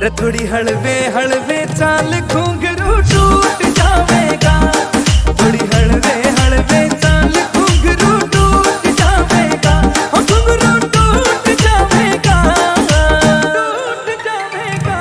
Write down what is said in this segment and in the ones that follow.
रे थोड़ी हलवे हलवे चाल घुंघरू टूट जावेगा। थोड़ी हलवे हलवे चाल घुंघरू टूट जावेगा। घुंघरू टूट जावेगा, टूट जावेगा।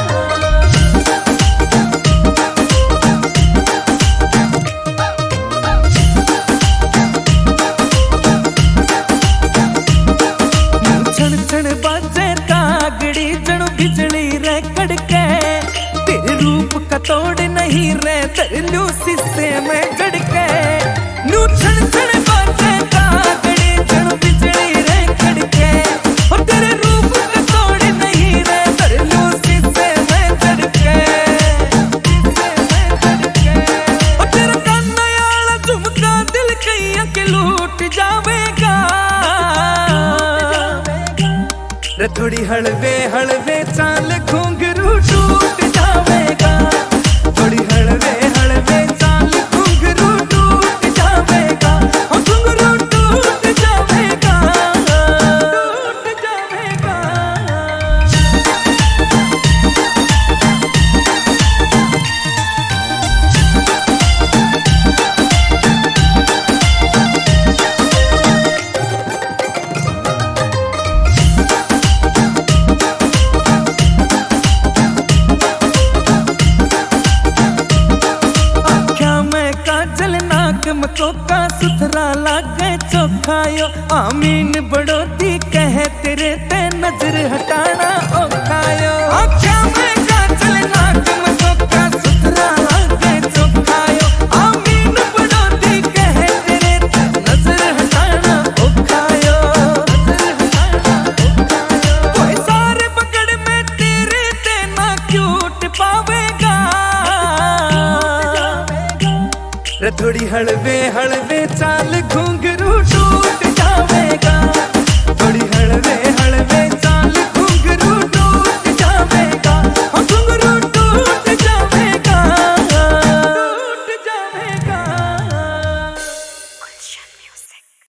छण छण बाजे तागड़ी जणु बिजली रे कड़के। तेरे रूप का तोड़ नहीं रे तरलू शीशे में जड़के। नू छण छण बाजे तागड़ी जणु बिजली रे कड़के। और तेरे रूप का तोड़ नहीं रे तरलू शीशे में जड़के। और तेरा काना याला झुमका दिल कईया के लूट जावेगा। रे थोड़ी हलवे हलवे चाल घुंघरू टूट जावेगा। थोड़ी हलवे हलवे चाल घुंघरू टूट जावेगा। घुंघरू टूट जावेगा, टूट जावेगा। मकोका सुथरा लागे चोखायो। आमीन बड़ोती कहे तेरे ते नजर हटाना औखायो। आख्या में काजल नाक मकोका सुथरा लागे चोखायो। आमीन बड़ोती कहे तेरे ते नजर हटाना औखायो। कोई सारे पकड़ में तेरे ते ना क्यूट पावेगा। रे थोड़ी हलवे हलवे चाल घुंघरू टूट जावेगा। थोड़ी हलवे